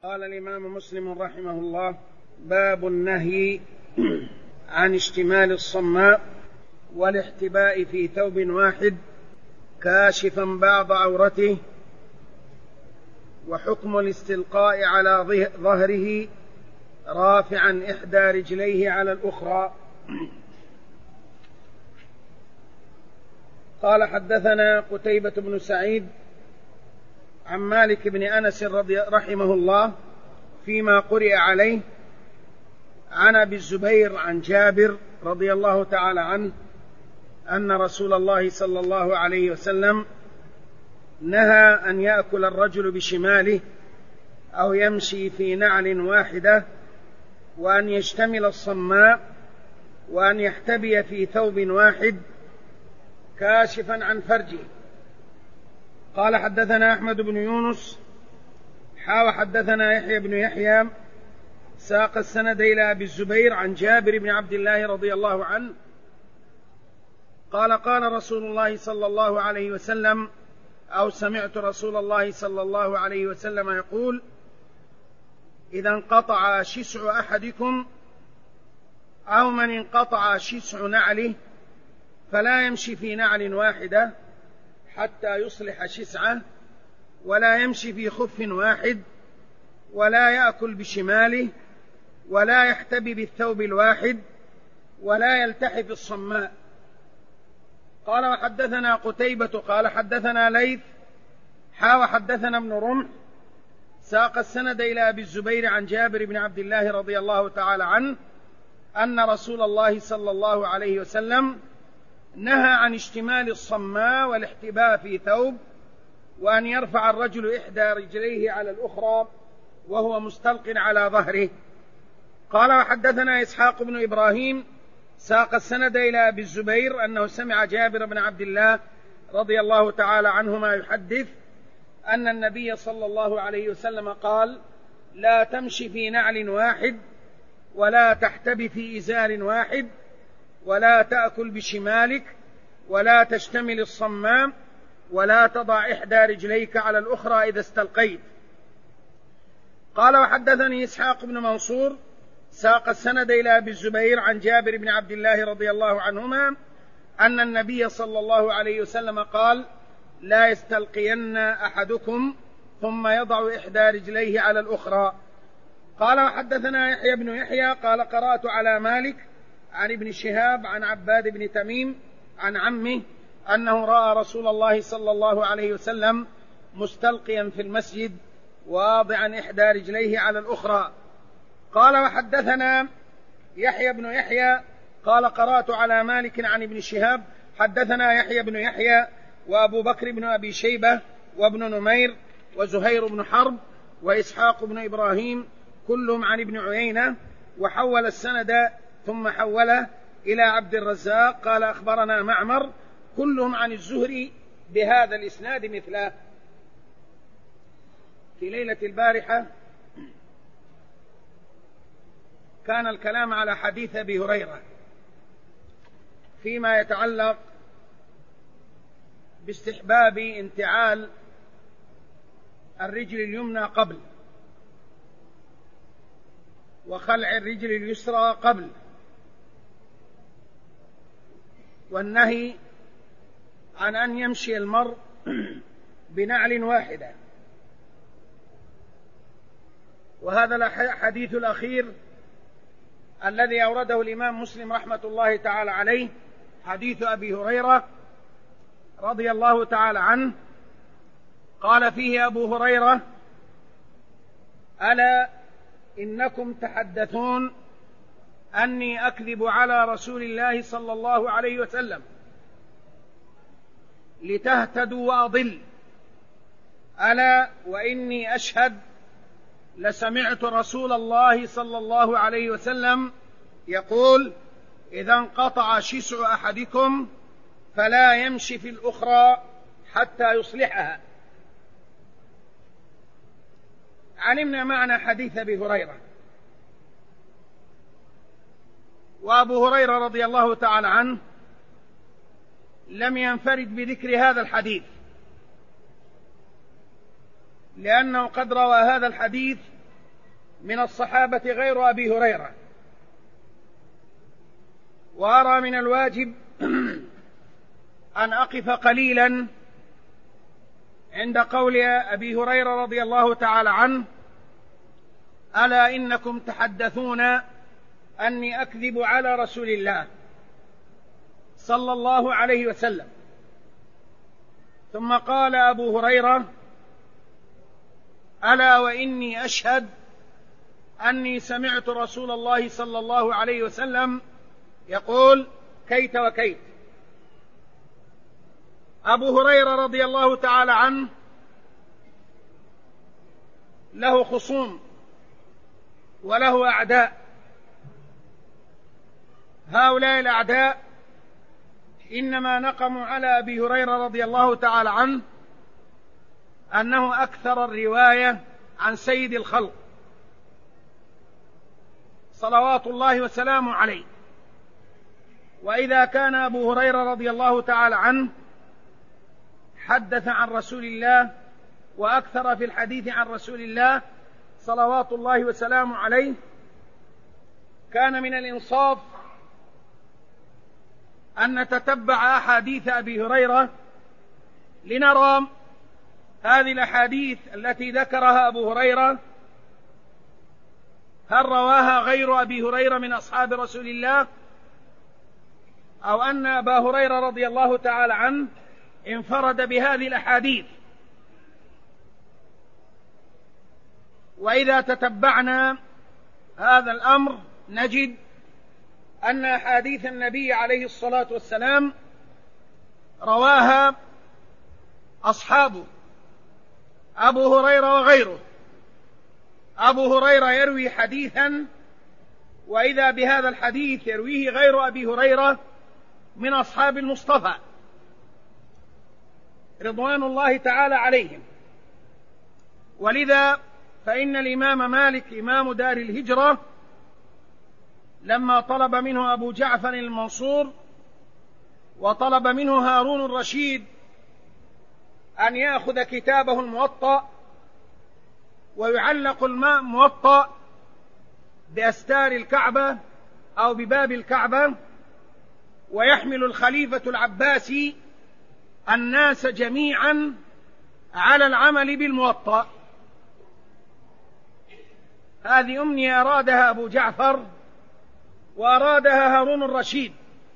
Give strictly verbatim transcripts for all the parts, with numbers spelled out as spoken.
قال الإمام مسلم رحمه الله: باب النهي عن اشتمال الصماء والاحتباء في ثوب واحد كاشفا بعض عورته، وحكم الاستلقاء على ظهره رافعا إحدى رجليه على الأخرى. قال: حدثنا قتيبة بن سعيد عن مالك بن أنس رضي رحمه الله فيما قرئ عليه عن أبي الزبير عن جابر رضي الله تعالى عنه أن رسول الله صلى الله عليه وسلم نهى أن يأكل الرجل بشماله أو يمشي في نعل واحدة، وأن يشتمل الصماء، وأن يحتبي في ثوب واحد كاشفا عن فرجه. قال: حدثنا أحمد بن يونس حاوى حدثنا يحيى بن يحيى ساق السند إلى أبي الزبير عن جابر بن عبد الله رضي الله عنه قال: قال رسول الله صلى الله عليه وسلم، أو سمعت رسول الله صلى الله عليه وسلم يقول: إذا انقطع شسع أحدكم أو من انقطع شسع نعله فلا يمشي في نعل واحدة حتى يصلح شسعه، ولا يمشي في خف واحد، ولا يأكل بشماله، ولا يحتبي بالثوب الواحد، ولا يلتحف الصماء. قال: وحدثنا قتيبة قال: حدثنا ليث حاوى حدثنا ابن رمح ساق السند إلى أبي الزبير عن جابر بن عبد الله رضي الله تعالى عنه أن رسول الله صلى الله عليه وسلم نهى عن اشتمال الصماء والاحتباء في ثوب، وأن يرفع الرجل إحدى رجليه على الأخرى وهو مستلق على ظهره. قال: وحدثنا إسحاق بن إبراهيم ساق السند إلى أبي الزبير أنه سمع جابر بن عبد الله رضي الله تعالى عنهما يحدث أن النبي صلى الله عليه وسلم قال: لا تمشي في نعل واحد، ولا تحتبي في إزار واحد، ولا تأكل بشمالك، ولا تشتمل الصمام، ولا تضع إحدى رجليك على الأخرى إذا استلقيت. قال: وحدثني إسحاق بن منصور ساق السند إلى أبي الزبير عن جابر بن عبد الله رضي الله عنهما أن النبي صلى الله عليه وسلم قال: لا يستلقين أحدكم ثم يضع إحدى رجليه على الأخرى. قال: وحدثنا يحيى بن يحيى قال: قرأت على مالك عن ابن شهاب عن عباد بن تميم عن عمه أنه رأى رسول الله صلى الله عليه وسلم مستلقيا في المسجد واضعا إحدى رجليه على الأخرى. قال: وحدثنا يحيى بن يحيى قال: قرأت على مالك عن ابن شهاب حدثنا يحيى بن يحيى وأبو بكر بن أبي شيبة وابن نمير وزهير بن حرب وإسحاق بن إبراهيم كلهم عن ابن عيينة، وحول السند ثم حوله إلى عبد الرزاق قال: أخبرنا معمر كلهم عن الزهري بهذا الإسناد مثله. في ليلة البارحة كان الكلام على حديث أبي هريرة فيما يتعلق باستحباب انتعال الرجل اليمنى قبل، وخلع الرجل اليسرى قبل، والنهي عن أن يمشي المرء بنعل واحدة. وهذا الحديث الأخير الذي أورده الإمام مسلم رحمة الله تعالى عليه حديث أبي هريرة رضي الله تعالى عنه قال فيه أبو هريرة: ألا إنكم تحدثون أني أكذب على رسول الله صلى الله عليه وسلم لتهتدوا وأضل، ألا وإني أشهد لسمعت رسول الله صلى الله عليه وسلم يقول: إذا انقطع شسع أحدكم فلا يمشي في الأخرى حتى يصلحها. علمنا معنى حديث أبي هريرة، وأبو هريرة رضي الله تعالى عنه لم ينفرد بذكر هذا الحديث، لأنه قد روى هذا الحديث من الصحابة غير أبي هريرة، وأرى من الواجب أن أقف قليلا عند قول أبي هريرة رضي الله تعالى عنه: ألا إنكم تحدثون أني أكذب على رسول الله صلى الله عليه وسلم. ثم قال أبو هريرة: ألا وإني أشهد أني سمعت رسول الله صلى الله عليه وسلم يقول كيت وكيت. أبو هريرة رضي الله تعالى عنه له خصوم وله أعداء. هؤلاء الأعداء إنما نقموا على أبي هريرة رضي الله تعالى عنه أنه أكثر الرواية عن سيد الخلق صلوات الله وسلامه عليه. وإذا كان أبو هريرة رضي الله تعالى عنه حدث عن رسول الله وأكثر في الحديث عن رسول الله صلوات الله وسلامه عليه، كان من الإنصاف أن نتتبع أحاديث أبي هريرة لنرى هذه الأحاديث التي ذكرها أبو هريرة هل رواها غير أبي هريرة من أصحاب رسول الله، أو أن أبا هريرة رضي الله تعالى عنه انفرد بهذه الأحاديث. وإذا تتبعنا هذا الأمر نجد أن أحاديث النبي عليه الصلاة والسلام رواها أصحابه أبو هريرة وغيره. أبو هريرة يروي حديثا، وإذا بهذا الحديث يرويه غير أبي هريرة من أصحاب المصطفى رضوان الله تعالى عليهم. ولذا فإن الإمام مالك إمام دار الهجرة لما طلب منه أبو جعفر المنصور وطلب منه هارون الرشيد أن يأخذ كتابه الموطأ ويعلق الماء موطأ بأستار الكعبة أو بباب الكعبة، ويحمل الخليفة العباسي الناس جميعا على العمل بالموطأ. هذه أمنية أرادها أبو جعفر وأرادها هارون الرشيد.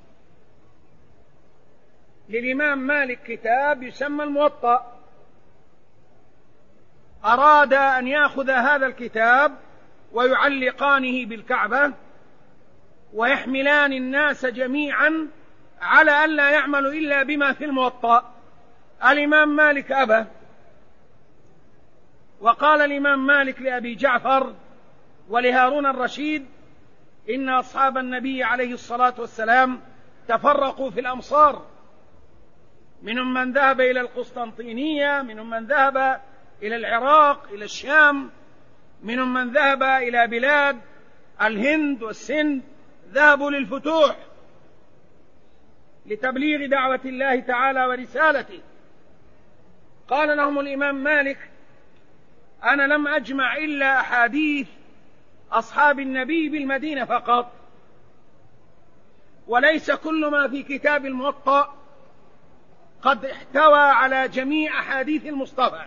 للإمام مالك كتاب يسمى الموطأ، أراد أن يأخذ هذا الكتاب ويعلقانه بالكعبة ويحملان الناس جميعا على أن لا يعملوا إلا بما في الموطأ. الإمام مالك أبى، وقال الإمام مالك لأبي جعفر ولهارون الرشيد: إن أصحاب النبي عليه الصلاة والسلام تفرقوا في الأمصار، منهم من ذهب إلى القسطنطينية، منهم من ذهب إلى العراق إلى الشام، منهم من ذهب إلى بلاد الهند والسند، ذهبوا للفتوح لتبليغ دعوة الله تعالى ورسالته. قال لهم الإمام مالك: أنا لم أجمع إلا أحاديث أصحاب النبي بالمدينة فقط، وليس كل ما في كتاب الموطأ قد احتوى على جميع أحاديث المصطفى.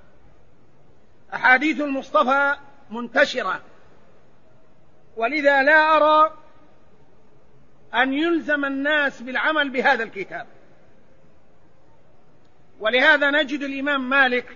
أحاديث المصطفى منتشرة، ولذا لا أرى أن يلزم الناس بالعمل بهذا الكتاب. ولهذا نجد الإمام مالك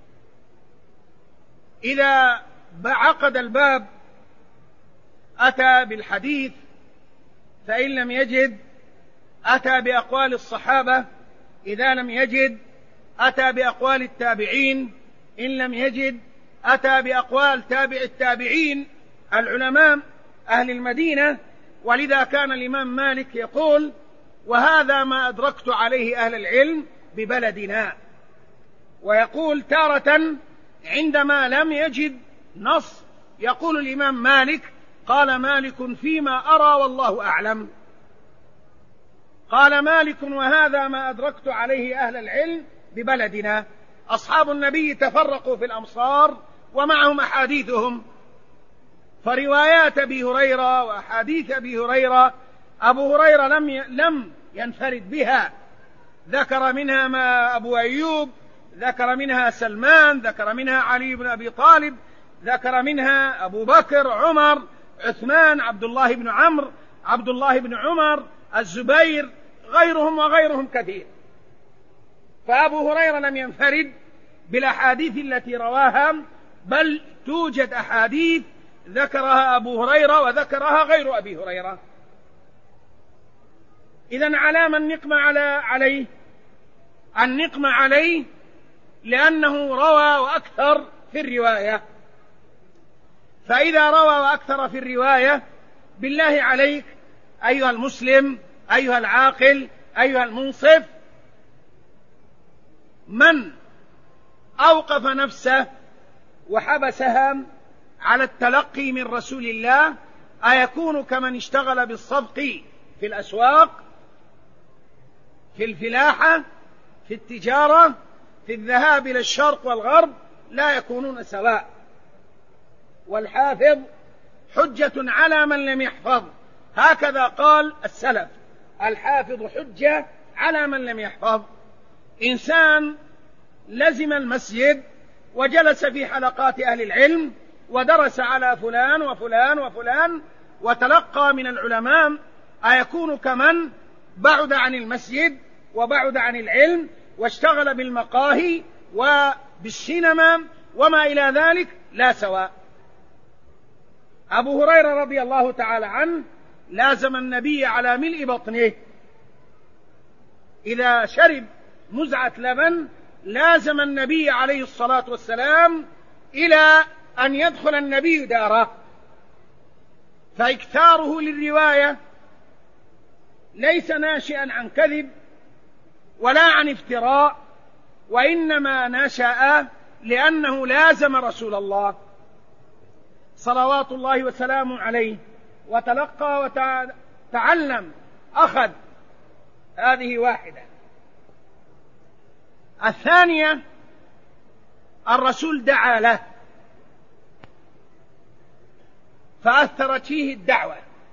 إذا عقد الباب أتى بالحديث، فإن لم يجد أتى بأقوال الصحابة، إذا لم يجد أتى بأقوال التابعين، إن لم يجد أتى بأقوال تابع التابعين العلماء أهل المدينة. ولذا كان الإمام مالك يقول: وهذا ما أدركت عليه أهل العلم ببلدنا. ويقول تارة عندما لم يجد نص يقول الإمام مالك: قال مالك فيما أرى والله أعلم. قال مالك: وهذا ما أدركت عليه أهل العلم ببلدنا. أصحاب النبي تفرقوا في الأمصار ومعهم أحاديثهم، فروايات أبي هريرة وأحاديث أبي هريرة أبو هريرة لم لم ينفرد بها، ذكر منها ما أبو أيوب، ذكر منها سلمان، ذكر منها علي بن أبي طالب، ذكر منها أبو بكر، عمر، عثمان، عبد الله بن عمرو، عبد الله بن عمر، الزبير، غيرهم وغيرهم كثير. فأبو هريرة لم ينفرد بالأحاديث التي رواها، بل توجد أحاديث ذكرها أبو هريرة وذكرها غير أبي هريرة. إذن على من نقم على عليه؟ النقم عليه لأنه روى وأكثر في الرواية. فإذا روى وأكثر في الرواية، بالله عليك أيها المسلم، أيها العاقل، أيها المنصف، من أوقف نفسه وحبسها على التلقي من رسول الله أيكون كمن اشتغل بالصفق في الأسواق، في الفلاحة، في التجارة، في الذهاب إلى الشرق والغرب؟ لا يكونون سواء. والحافظ حجة على من لم يحفظ، هكذا قال السلف: الحافظ حجة على من لم يحفظ. إنسان لزم المسجد وجلس في حلقات أهل العلم ودرس على فلان وفلان وفلان وتلقى من العلماء، أيكون كمن بعد عن المسجد وبعد عن العلم واشتغل بالمقاهي وبالسينما وما إلى ذلك؟ لا سواء. أبو هريرة رضي الله تعالى عنه لازم النبي على ملء بطنه، إذا شرب مزعة لبن لازم النبي عليه الصلاة والسلام إلى أن يدخل النبي داره. فإكثاره للرواية ليس ناشئا عن كذب ولا عن افتراء، وإنما نشأ لأنه لازم رسول الله صلوات الله وسلامه عليه، وتلقى وتعلم، أخذ. هذه واحدة. الثانية: الرسول دعا له فأثرت فيه الدعوة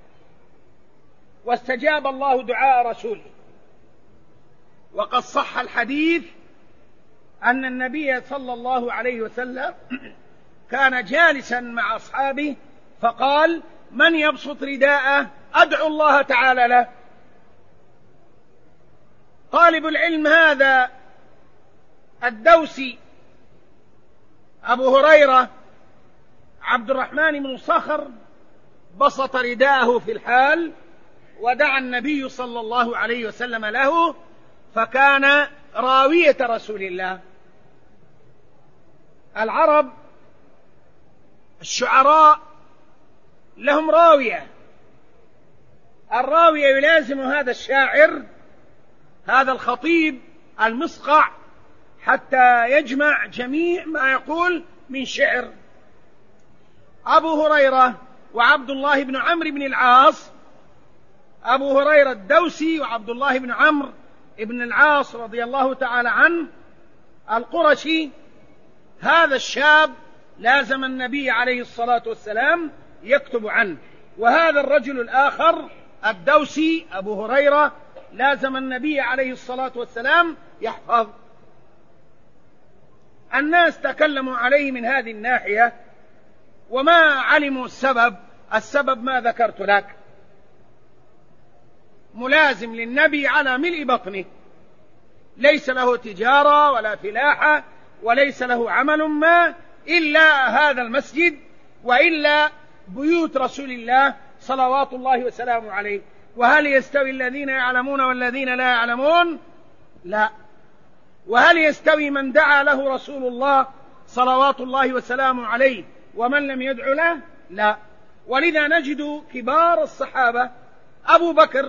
واستجاب الله دعاء رسوله. وقد صح الحديث أن النبي صلى الله عليه وسلم كان جالسا مع أصحابه فقال: من يبسط رداءه أدعو الله تعالى له. طالب العلم هذا الدوسي أبو هريرة عبد الرحمن بن صخر بسط رداءه في الحال ودعا النبي صلى الله عليه وسلم له، فكان راوية رسول الله. العرب الشعراء لهم راوية، الراوية يلازم هذا الشاعر، هذا الخطيب المصقع، حتى يجمع جميع ما يقول من شعر. أبو هريرة وعبد الله بن عمرو بن العاص، أبو هريرة الدوسي وعبد الله بن عمرو بن العاص رضي الله تعالى عنه القرشي، هذا الشاب لازم النبي عليه الصلاة والسلام يكتب عنه. وهذا الرجل الآخر الدوسي أبو هريرة لازم النبي عليه الصلاة والسلام يحفظ. الناس تكلموا عليه من هذه الناحية وما علموا السبب. السبب ما ذكرت لك: ملازم للنبي على ملء بطنه، ليس له تجارة ولا فلاحة وليس له عمل ما إلا هذا المسجد وإلا بيوت رسول الله صلوات الله وسلامه عليه. وهل يستوي الذين يعلمون والذين لا يعلمون؟ لا. وهل يستوي من دعا له رسول الله صلوات الله وسلامه عليه ومن لم يدع له؟ لا. ولذا نجد كبار الصحابة، أبو بكر،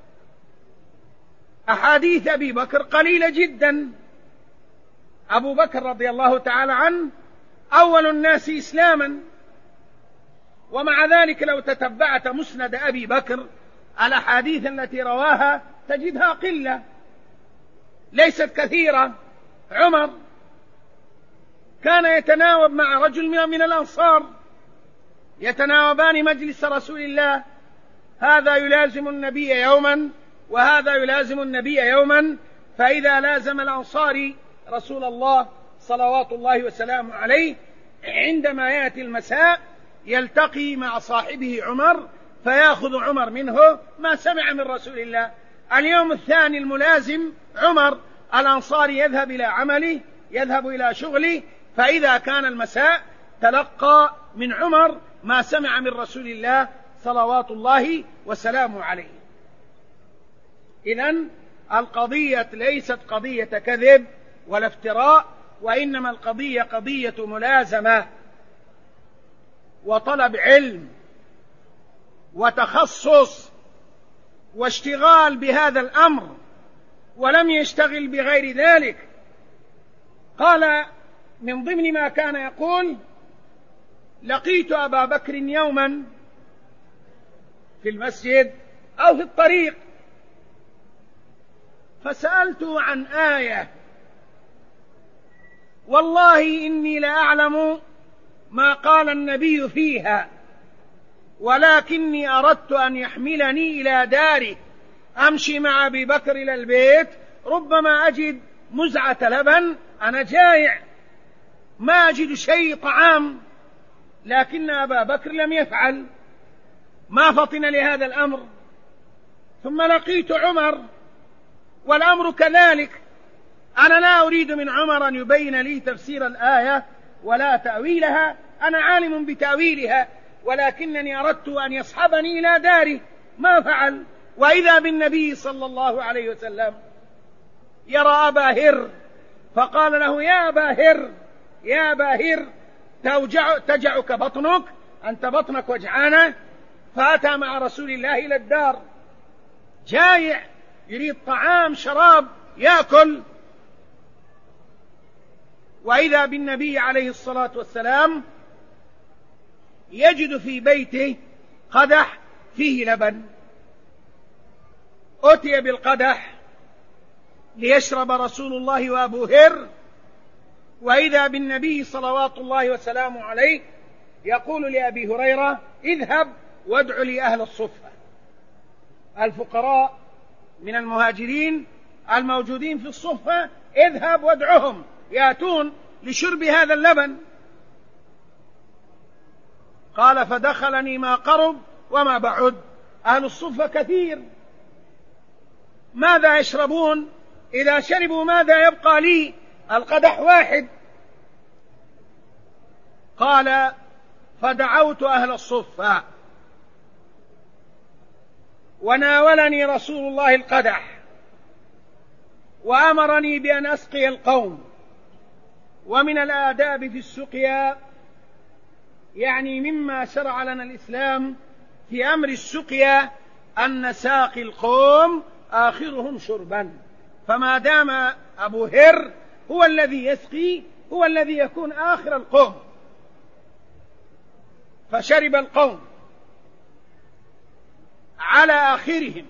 أحاديث أبي بكر قليلة جدا. أبو بكر رضي الله تعالى عنه أول الناس إسلاما، ومع ذلك لو تتبعت مسند أبي بكر الأحاديث التي رواها تجدها قلة، ليست كثيرة. عمر كان يتناوب مع رجل من الأنصار يتناوبان مجلس رسول الله، هذا يلازم النبي يوما وهذا يلازم النبي يوما. فإذا لازم الأنصاري رسول الله صلوات الله وسلامه عليه عندما يأتي المساء يلتقي مع صاحبه عمر فيأخذ عمر منه ما سمع من رسول الله. اليوم الثاني الملازم عمر الأنصاري يذهب إلى عمله، يذهب إلى شغله، فإذا كان المساء تلقى من عمر ما سمع من رسول الله صلوات الله وسلامه عليه. إذن القضية ليست قضية كذب ولا افتراء، وإنما القضية قضية ملازمة وطلب علم وتخصص واشتغال بهذا الأمر، ولم يشتغل بغير ذلك. قال من ضمن ما كان يقول: لقيت أبا بكر يوما في المسجد أو في الطريق فسألته عن آية، والله إني لأعلم ما قال النبي فيها، ولكني أردت أن يحملني إلى داره أمشي مع أبي بكر إلى البيت، ربما أجد مزعة لبن، أنا جائع ما أجد شيء طعام، لكن أبا بكر لم يفعل، ما فطن لهذا الأمر. ثم لقيت عمر والأمر كذلك، أنا لا أريد من عمر أن يبين لي تفسير الآية ولا تأويلها، أنا عالم بتأويلها، ولكنني أردت أن يصحبني إلى داري، ما فعل. وإذا بالنبي صلى الله عليه وسلم يرى أبا هر فقال له: يا أبا هر يا أبا هر توجع تجعك بطنك، أنت بطنك وجعانة. فأتى مع رسول الله إلى الدار جائع يريد طعام شراب يأكل، وإذا بالنبي عليه الصلاة والسلام يجد في بيته قدح فيه لبن، أتي بالقدح ليشرب رسول الله وأبو هر، وإذا بالنبي صلوات الله وسلامه عليه يقول لأبي هريرة: اذهب وادع لي أهل الصفة، الفقراء من المهاجرين الموجودين في الصفة، اذهب وادعهم يأتون لشرب هذا اللبن. قال: فدخلني ما قرب وما بعد، أهل الصفة كثير، ماذا يشربون؟ إذا شربوا ماذا يبقى لي؟ القدح واحد. قال: فدعوت أهل الصفة وناولني رسول الله القدح وأمرني بأن أسقي القوم. ومن الآداب في السقيا، يعني مما شرع لنا الإسلام في أمر السقيا، أن ساقي القوم آخرهم شربا، فما دام أبو هر هو الذي يسقي هو الذي يكون آخر القوم. فشرب القوم على آخرهم،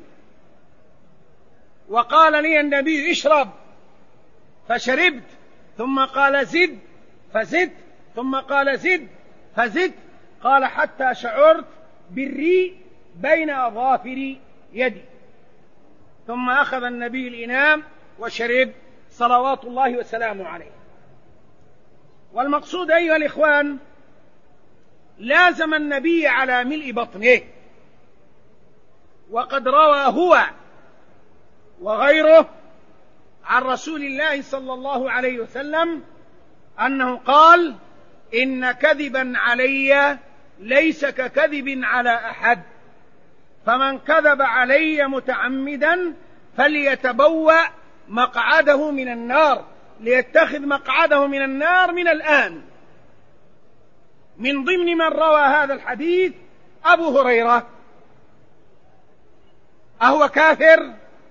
وقال لي النبي: اشرب، فشربت، ثم قال: زد، فزدت، ثم قال: زد، فزدت، قال: حتى شعرت بالريق بين أظافر يدي. ثم أخذ النبي الإناء وشرب صلوات الله وسلامه عليه. والمقصود أيها الإخوان، لازم النبي على ملء بطنه، وقد روى هو وغيره عن رسول الله صلى الله عليه وسلم أنه قال: إن كذبا علي ليس ككذب على أحد، فمن كذب علي متعمدا فليتبوأ مقعده من النار، ليتخذ مقعده من النار من الآن. من ضمن من روى هذا الحديث أبو هريرة. أهو كافر؟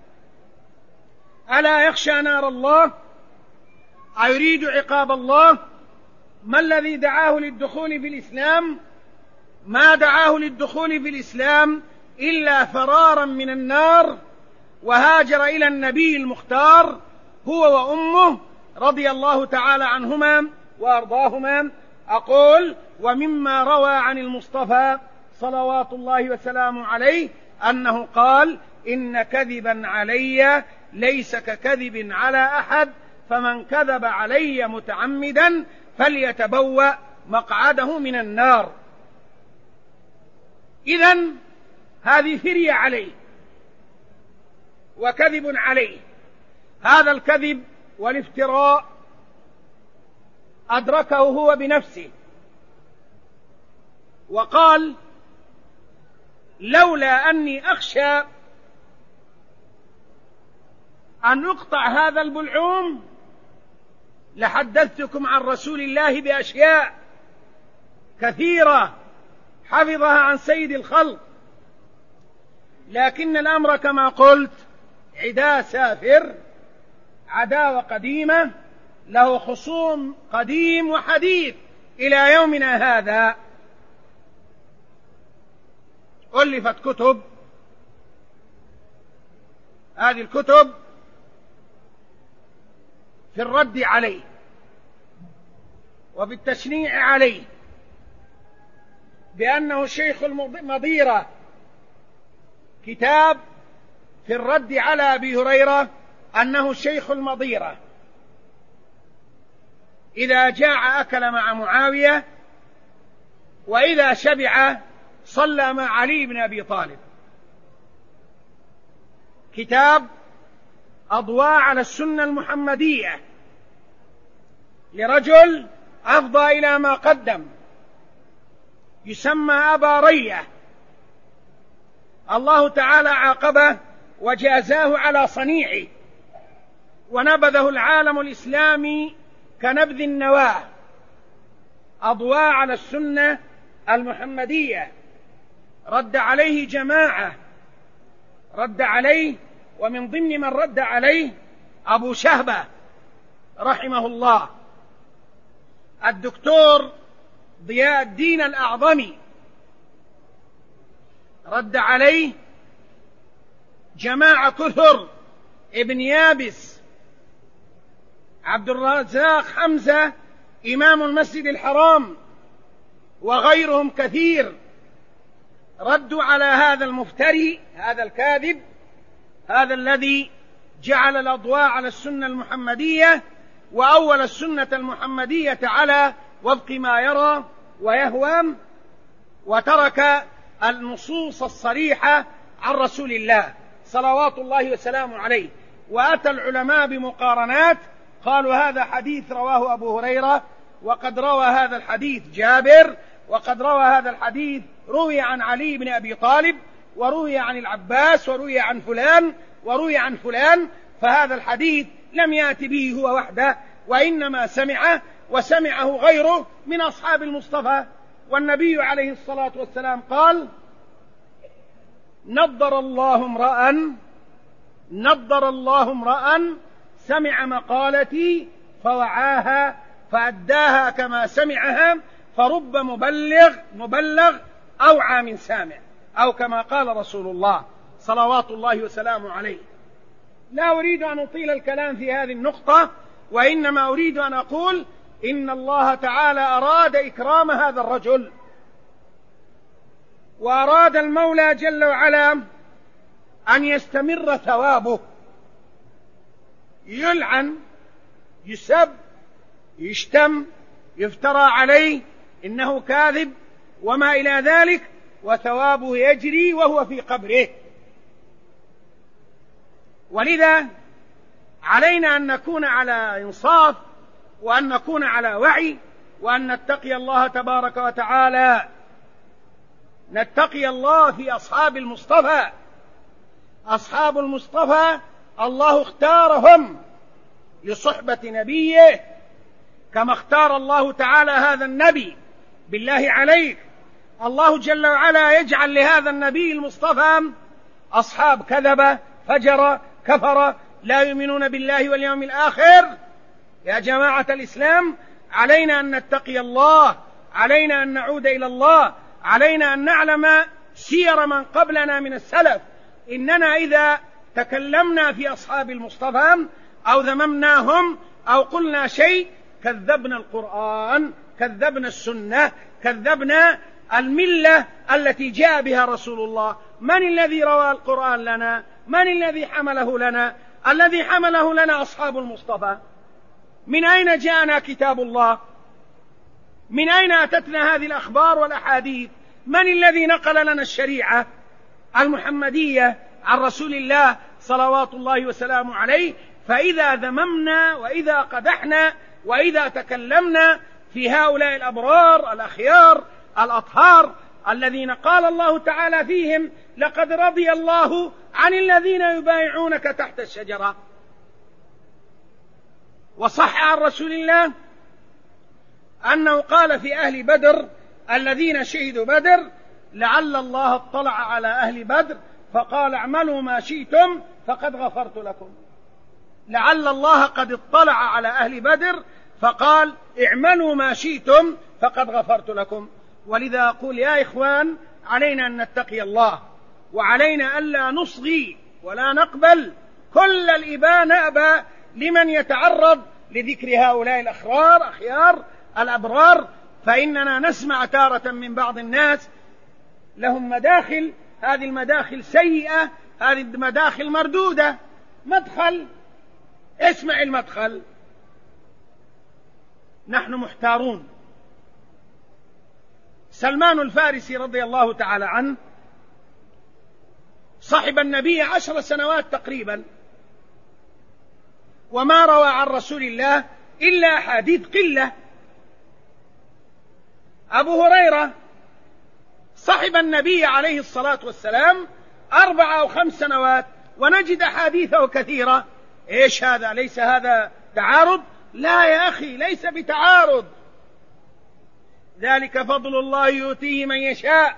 ألا يخشى نار الله؟ أيريد عقاب الله؟ ما الذي دعاه للدخول في الإسلام؟ ما دعاه للدخول في الإسلام إلا فرارا من النار، وهاجر إلى النبي المختار هو وأمه رضي الله تعالى عنهما وأرضاهما، أقول ومما روى عن المصطفى صلوات الله وسلامه عليه أنه قال إن كذبا علي ليس ككذب على أحد، فمن كذب علي متعمدا فليتبوأ مقعده من النار. إذن هذه فرية عليه وكذب عليه. هذا الكذب والافتراء أدركه هو بنفسه، وقال لولا أني أخشى أن أقطع هذا البلعوم لحدثتكم عن رسول الله بأشياء كثيرة حفظها عن سيد الخلق، لكن الأمر كما قلت عدا سافر، عداوة قديمة، له خصوم قديم وحديث إلى يومنا هذا. ألفت كتب، هذه الكتب في الرد عليه وبالتشنيع عليه بأنه شيخ المضيرة، كتاب في الرد على أبي هريرة أنه شيخ المضيرة، إذا جاع أكل مع معاوية، وإذا شبع صلى مع علي بن أبي طالب. كتاب أضواء على السنة المحمدية لرجل أفضى إلى ما قدم، يسمى أبا رية، الله تعالى عاقبه وجازاه على صنيعه، ونبذه العالم الإسلامي كنبذ النواة. أضواء على السنة المحمدية، رد عليه جماعة، رد عليه، ومن ضمن من رد عليه أبو شهبة رحمه الله، الدكتور ضياء الدين الأعظمي رد عليه جماعة كثر، ابن يابس، عبد الرزاق حمزة إمام المسجد الحرام، وغيرهم كثير، ردوا على هذا المفتري، هذا الكاذب، هذا الذي جعل الأضواء على السنة المحمدية وأول السنة المحمدية على وفق ما يرى ويهوى، وترك النصوص الصريحة عن رسول الله صلوات الله وسلامه عليه. وأتى العلماء بمقارنات، قالوا هذا حديث رواه أبو هريرة، وقد روى هذا الحديث جابر، وقد روى هذا الحديث روي عن علي بن أبي طالب، وروي عن العباس، وروي عن فلان، وروي عن فلان، فهذا الحديث لم يأتي به هو وحده، وإنما سمعه وسمعه غيره من أصحاب المصطفى. والنبي عليه الصلاة والسلام قال نضر الله امرأ نضر الله امرأ سمع مقالتي فوعاها فأداها كما سمعها، فرب مبلغ مبلغ أوعى من سامع، أو كما قال رسول الله صلوات الله وسلامه عليه. لا أريد أن أطيل الكلام في هذه النقطة، وإنما أريد أن أقول إن الله تعالى أراد إكرام هذا الرجل، وأراد المولى جل وعلا أن يستمر ثوابه، يلعن، يسب، يشتم، يفترى عليه إنه كاذب وما إلى ذلك، وثوابه يجري وهو في قبره. ولذا علينا أن نكون على إنصاف، وأن نكون على وعي، وأن نتقي الله تبارك وتعالى، نتقي الله في أصحاب المصطفى. أصحاب المصطفى الله اختارهم لصحبة نبيه، كما اختار الله تعالى هذا النبي. بالله عليك، الله جل وعلا يجعل لهذا النبي المصطفى أصحاب كذبة، فجر، كفر، لا يؤمنون بالله واليوم الآخر. يا جماعة الإسلام، علينا أن نتقي الله، علينا أن نعود إلى الله، علينا أن نعلم سير من قبلنا من السلف. إننا إذا تكلمنا في أصحاب المصطفى أو ذممناهم أو قلنا شيء كذبنا القرآن، كذبنا السنة، كذبنا الملة التي جاء بها رسول الله. من الذي روى القرآن لنا؟ من الذي حمله لنا؟ الذي حمله لنا أصحاب المصطفى. من أين جاءنا كتاب الله؟ من أين أتتنا هذه الأخبار والأحاديث؟ من الذي نقل لنا الشريعة المحمدية عن رسول الله صلوات الله وسلامه عليه؟ فإذا ذممنا وإذا قدحنا وإذا تكلمنا في هؤلاء الأبرار الأخيار الأطهار الذين قال الله تعالى فيهم: لقد رضي الله عن الذين يبايعونك تحت الشجرة. وصح عن رسول الله أنه قال في أهل بدر الذين شهدوا بدر: لعل الله اطلع على أهل بدر فقال اعملوا ما شئتم فقد غفرت لكم. لعل الله قد اطلع على أهل بدر فقال اعملوا ما شئتم فقد غفرت لكم. ولذا أقول يا إخوان، علينا أن نتقي الله، وعلينا ألا نصغي ولا نقبل كل الإبانة أبا لمن يتعرض لذكر هؤلاء الأخرار أخيار الأبرار. فإننا نسمع تارة من بعض الناس لهم مداخل، هذه المداخل سيئة، هذه المداخل مردودة. مدخل، اسمع المدخل: نحن محتارون. سلمان الفارسي رضي الله تعالى عنه صحب النبي عشر سنوات تقريبا، وما روى عن رسول الله إلا أحاديث قلة. أبو هريرة صحب النبي عليه الصلاة والسلام أربع أو خمس سنوات ونجد أحاديثه كثيرة. إيش هذا؟ ليس هذا تعارض؟ لا يا أخي، ليس بتعارض. ذلك فضل الله يؤتيه من يشاء.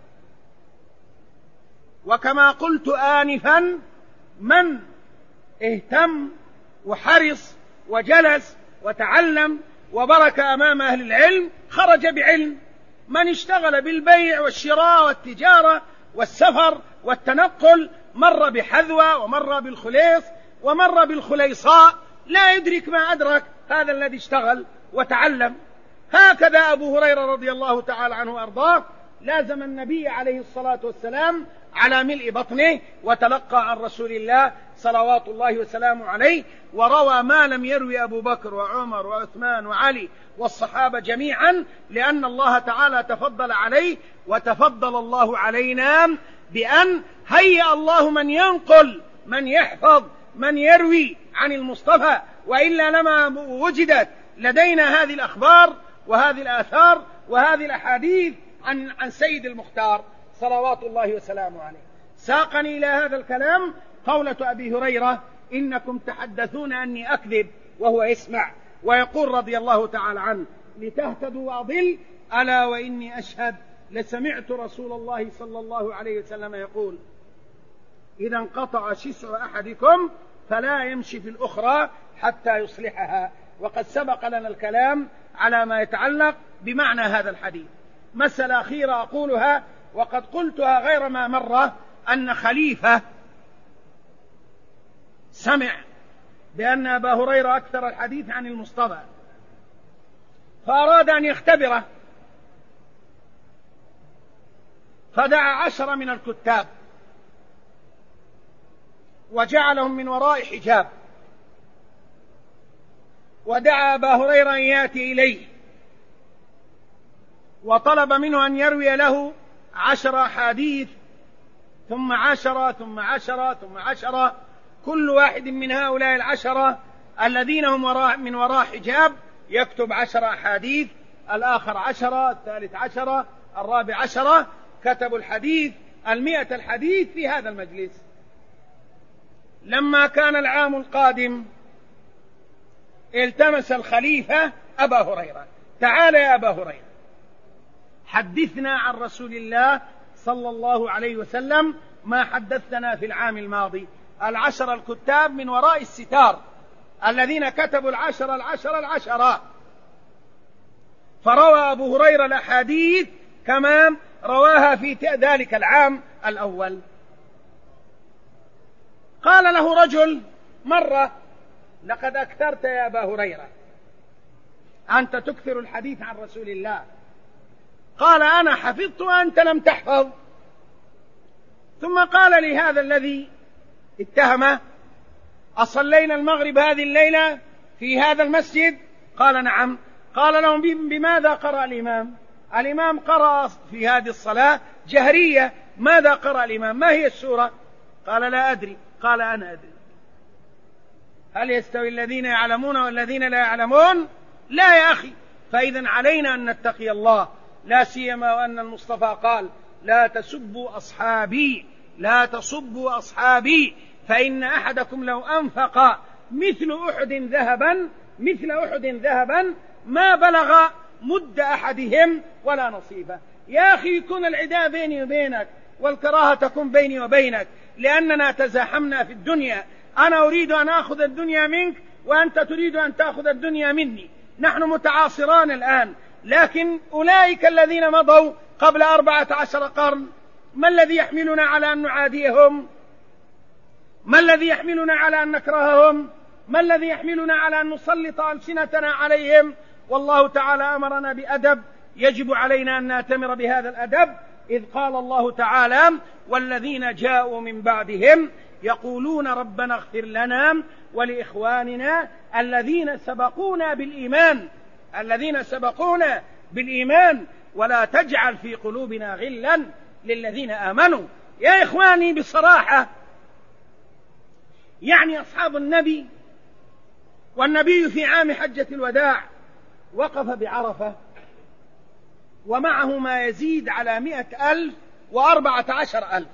وكما قلت آنفا، من اهتم وحرص وجلس وتعلم وبرك أمام أهل العلم خرج بعلم. من اشتغل بالبيع والشراء والتجارة والسفر والتنقل مر بحذوة ومر بالخليص ومر بالخليصاء، لا يدرك ما أدرك هذا الذي اشتغل وتعلم. هكذا أبو هريرة رضي الله تعالى عنه وأرضاه لازم النبي عليه الصلاة والسلام على ملء بطنه، وتلقى عن رسول الله صلوات الله وسلامه عليه، وروى ما لم يروي أبو بكر وعمر وعثمان وعلي والصحابة جميعا، لأن الله تعالى تفضل عليه. وتفضل الله علينا بأن هيأ الله من ينقل، من يحفظ، من يروي عن المصطفى، وإلا لما وجدت لدينا هذه الأخبار وهذه الآثار وهذه الأحاديث عن عن سيد المختار صلوات الله وسلامه عليه. ساقني إلى هذا الكلام قولة أبي هريرة: إنكم تحدثون أني أكذب وهو يسمع، ويقول رضي الله تعالى عنه: لتهتدوا وأضل، ألا وإني أشهد لسمعت رسول الله صلى الله عليه وسلم يقول: إذا انقطع شسع أحدكم فلا يمشي في الأخرى حتى يصلحها. وقد سبق لنا الكلام على ما يتعلق بمعنى هذا الحديث. مسألة أخيرة أقولها وقد قلتها غير ما مرة، أن خليفة سمع بأن أبا هريرة أكثر الحديث عن المصطفى، فأراد أن يختبره، فدعا عشرة من الكتاب وجعلهم من وراء حجاب، ودعا أبا هريرة أن يأتي إليه، وطلب منه أن يروي له عشر أحاديث، ثم عشرة ثم عشرة ثم عشرة، كل واحد من هؤلاء العشرة الذين هم وراء من وراء حجاب يكتب عشر أحاديث، الآخر عشرة، الثالث عشرة، الرابع عشرة. كتبوا الحديث المئة الحديث في هذا المجلس. لما كان العام القادم التمس الخليفة أبا هريرة: تعال يا أبا هريرة، حدثنا عن رسول الله صلى الله عليه وسلم ما حدثنا في العام الماضي. العشر الكتاب من وراء الستار الذين كتبوا العشر العشر العشرة، فروى أبو هريرة الأحاديث كما رواها في ذلك العام الأول. قال له رجل مرة: لقد أكثرت يا أبا هريرة، أنت تكثر الحديث عن رسول الله. قال أنا حفظت وأنت لم تحفظ. ثم قال لي هذا الذي اتهمه: أصلينا المغرب هذه الليلة في هذا المسجد؟ قال نعم. قال لهم: بماذا قرأ الإمام؟ الإمام قرأ في هذه الصلاة جهرية. ماذا قرأ الإمام؟ ما هي السورة؟ قال: لا أدري. قال: أنا أدري. هل يستوي الذين يعلمون والذين لا يعلمون؟ لا يا أخي. فإذا علينا أن نتقي الله، لا سيما وأن المصطفى قال: لا تسبوا أصحابي، لا تصبوا أصحابي، فإن أحدكم لو أنفق مثل أحد ذهبا مثل أحد ذهبا ما بلغ مد أحدهم ولا نصيبه. يا أخي، يكون العداء بيني وبينك والكراهة تكون بيني وبينك لأننا تزاحمنا في الدنيا. أنا أريد أن أخذ الدنيا منك وأنت تريد أن تأخذ الدنيا مني. نحن متعاصران الآن، لكن أولئك الذين مضوا قبل أربعة عشر قرن ما الذي يحملنا على أن نعاديهم؟ ما الذي يحملنا على أن نكرههم؟ ما الذي يحملنا على أن نسلط ألسنتنا عليهم؟ والله تعالى أمرنا بأدب، يجب علينا أن نأتمر بهذا الأدب، إذ قال الله تعالى: والذين جاءوا من بعدهم يقولون ربنا اغفر لنا ولإخواننا الذين سبقونا بالإيمان الذين سبقونا بالإيمان ولا تجعل في قلوبنا غلا للذين آمنوا. يا إخواني، بصراحة يعني أصحاب النبي، والنبي في عام حجة الوداع وقف بعرفة ومعه ما يزيد على مئة ألف وأربعة عشر ألف.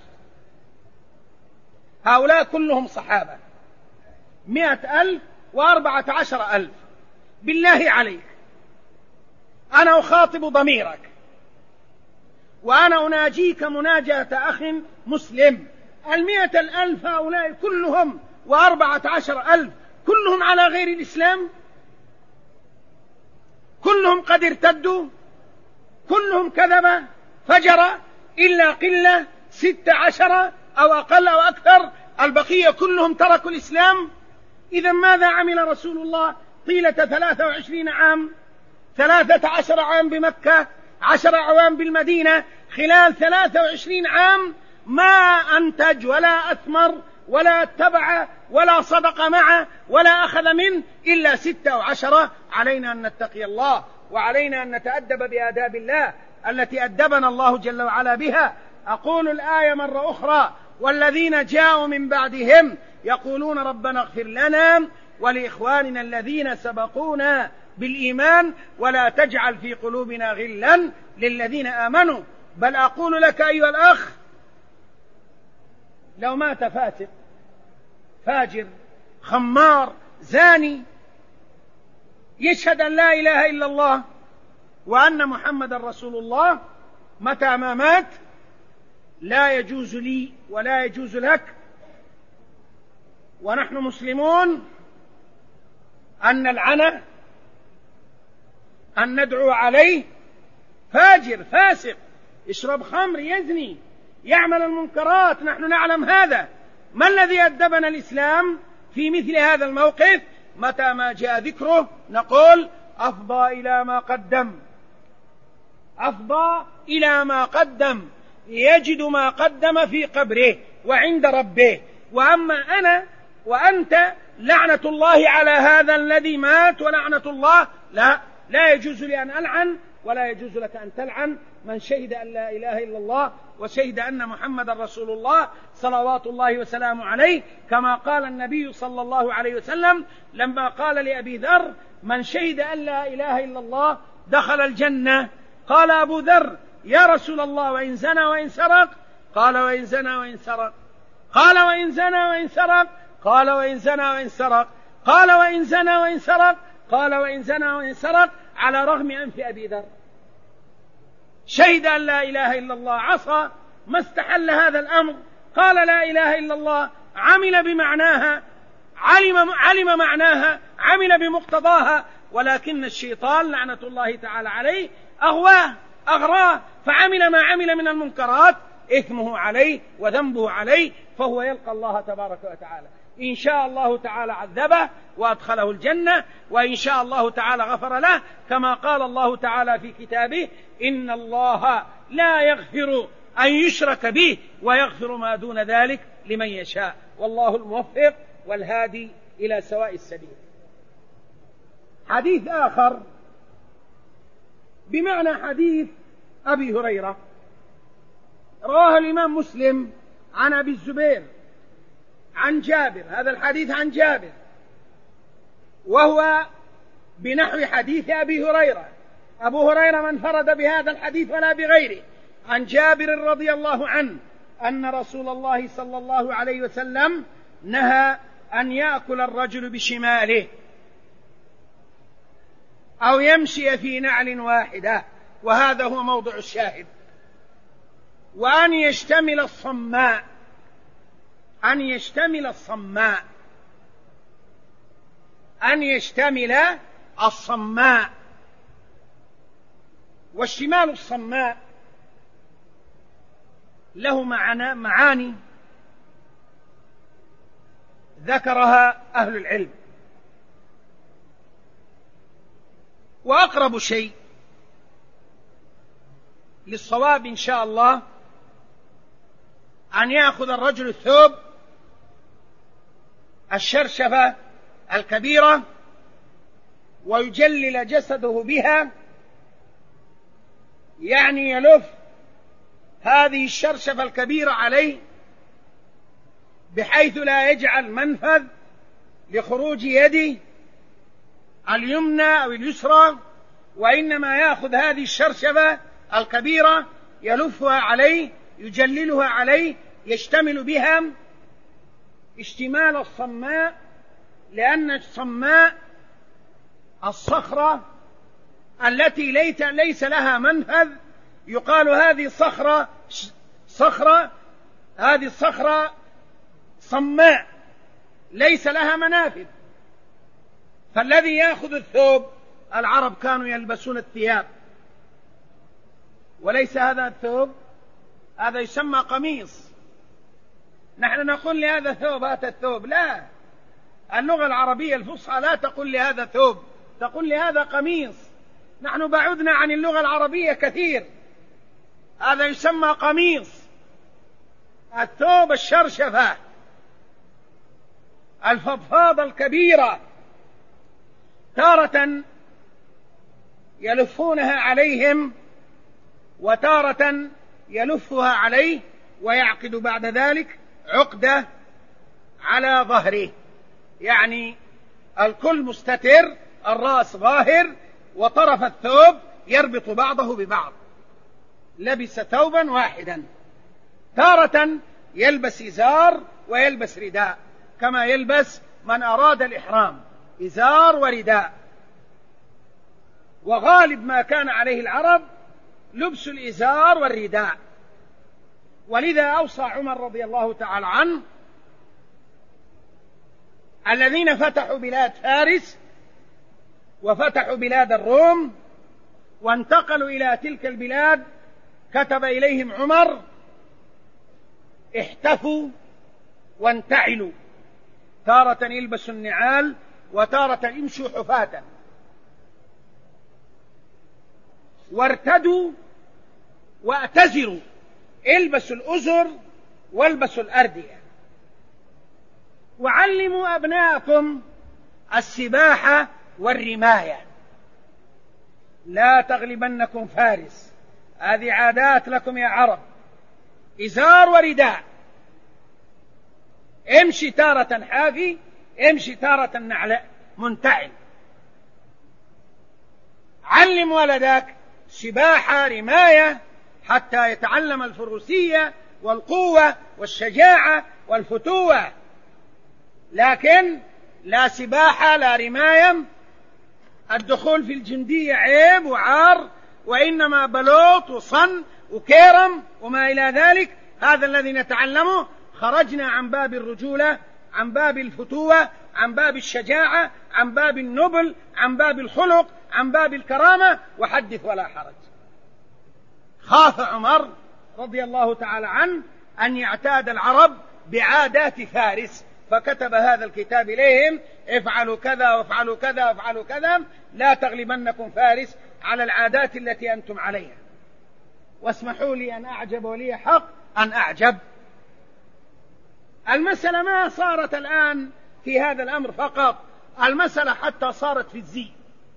هؤلاء كلهم صحابة، مئة ألف وأربعة عشر ألف. بالله عليك، أنا أخاطب ضميرك وأنا أناجيك مناجاة أخ مسلم. المئة الألف هؤلاء كلهم وأربعة عشر ألف كلهم على غير الإسلام، كلهم قد ارتدوا، كلهم كذب فجر، إلا قلة ست عشر أو أقل أو أكثر، البقية كلهم تركوا الإسلام. إذا ماذا عمل رسول الله طيلة ثلاثة وعشرين عام؟ ثلاثة عشر عام بمكة، عشر أعوام بالمدينة. خلال ثلاثة وعشرين عام ما أنتج ولا أثمر ولا اتبع ولا صدق معه ولا أخذ منه إلا ستة أو عشرة. علينا أن نتقي الله، وعلينا أن نتأدب بآداب الله التي أدبنا الله جل وعلا بها. أقول الآية مرة أخرى: والذين جاءوا من بعدهم يقولون ربنا اغفر لنا ولإخواننا الذين سبقونا بالإيمان ولا تجعل في قلوبنا غلا للذين آمنوا. بل أقول لك أيها الأخ، لو مات فاسق فاجر خمار زاني يشهد أن لا إله إلا الله وأن محمد رسول الله، متى ما مات لا يجوز لي ولا يجوز لك ونحن مسلمون أن نلعنه، أن ندعو عليه. فاجر فاسق يشرب خمر يزني يعمل المنكرات، نحن نعلم هذا. ما الذي أدبنا الإسلام في مثل هذا الموقف؟ متى ما جاء ذكره نقول أفضى إلى ما قدم، أفضى إلى ما قدم، يجد ما قدم في قبره وعند ربه. وأما أنا وأنت لعنة الله على هذا الذي مات ولعنة الله، لا لا يجوز لي أن ألعن ولا يجوز لك أن تلعن من شهد أن لا إله إلا الله وشهد أن محمد رسول الله صلوات الله وسلامه عليه، كما قال النبي صلى الله عليه وسلم لما قال لأبي ذر: من شهد أن لا إله إلا الله دخل الجنة. قال أبو ذر: يا رسول الله وإن زنى وإن سرق؟ قال: وإن زنى وإن سرق. قال: وإن زنى وإن سرق؟ قال: وإن زنى وإن سرق. قال: وإن زنى وإن سرق؟ قال: وإن زنى وإن سرق، على رغم أنف أبي ذر. شهد أن لا إله إلا الله، عصى ما استحل هذا الأمر، قال لا إله إلا الله، عمل بمعناها، علم, علم معناها، عمل بمقتضاها، ولكن الشيطان لعنة الله تعالى عليه أغواه أغراه فعمل ما عمل من المنكرات، إثمه عليه وذنبه عليه، فهو يلقى الله تبارك وتعالى. إن شاء الله تعالى عذبه وأدخله الجنة، وإن شاء الله تعالى غفر له، كما قال الله تعالى في كتابه: إن الله لا يغفر أن يشرك به ويغفر ما دون ذلك لمن يشاء، والله الموفق والهادي إلى سواء السبيل. حديث آخر بمعنى حديث أبي هريرة رواه الإمام مسلم عن أبي الزبير عن جابر، هذا الحديث عن جابر، وهو بنحو حديث أبي هريرة. أبو هريرة من فرد بهذا الحديث ولا بغيره، عن جابر رضي الله عنه أن رسول الله صلى الله عليه وسلم نهى أن يأكل الرجل بشماله أو يمشي في نعل واحدة، وهذا هو موضع الشاهد، وأن يشتمل الصماء، أن يشتمل الصماء أن يشتمل الصماء والشمال الصماء له معاني, معاني ذكرها أهل العلم، وأقرب شيء للصواب إن شاء الله أن يأخذ الرجل الثوب الشرشفة الكبيرة ويجلل جسده بها، يعني يلف هذه الشرشفة الكبيرة عليه بحيث لا يجعل منفذ لخروج يده اليمنى أو اليسرى، وإنما يأخذ هذه الشرشفة الكبيرة يلفها عليه، يجللها عليه، يشتمل بها اشتمال الصماء، لأن الصماء الصخرة التي ليس لها منفذ، يقال هذه صخرة صخرة هذه الصخرة صماء ليس لها منافذ. فالذي يأخذ الثوب، العرب كانوا يلبسون الثياب، وليس هذا الثوب، هذا يسمى قميص. نحن نقول لهذا ثوب، هذا الثوب، لا، اللغة العربية الفصحى لا تقول لهذا ثوب، تقول لهذا قميص. نحن بعدنا عن اللغة العربية كثير، هذا يسمى قميص. الثوب الشرشفة الفضفاضة الكبيرة تارة يلفونها عليهم وتارة يلفها عليه ويعقد بعد ذلك عقدة على ظهره، يعني الكل مستتر، الرأس ظاهر، وطرف الثوب يربط بعضه ببعض، لبس ثوبا واحدا. تارة يلبس إزار ويلبس رداء، كما يلبس من أراد الإحرام، إزار ورداء. وغالب ما كان عليه العرب لبس الإزار والرداء، ولذا أوصى عمر رضي الله تعالى عنه الذين فتحوا بلاد فارس وفتحوا بلاد الروم وانتقلوا إلى تلك البلاد، كتب إليهم عمر: احتفوا وانتعلوا، تارة يلبسوا النعال وتارة يمشوا حفاة، وارتدوا واعتزروا، البسوا الأزر والبسوا الأردية، وعلموا أبناءكم السباحة والرماية، لا تغلبنكم فارس. هذه عادات لكم يا عرب، إزار ورداء، امشي تارة حافي، امشي تارة نعل منتعل. علم ولدك سباحة رماية حتى يتعلم الفروسية والقوة والشجاعة والفتوة، لكن لا سباحة لا رماية. الدخول في الجندية عيب وعار، وإنما بلوط وصن وكيرم وما إلى ذلك. هذا الذي نتعلمه، خرجنا عن باب الرجولة، عن باب الفتوة، عن باب الشجاعة، عن باب النبل، عن باب الخلق، عن باب الكرامة، وحدث ولا حرج. خاف عمر رضي الله تعالى عنه أن يعتاد العرب بعادات فارس، فكتب هذا الكتاب إليهم: افعلوا كذا وافعلوا كذا وافعلوا كذا، لا تغلبنكم فارس على العادات التي أنتم عليها. واسمحوا لي أن أعجب، ولي حق أن أعجب. المسألة ما صارت الآن في هذا الأمر فقط، المسألة حتى صارت في الزي.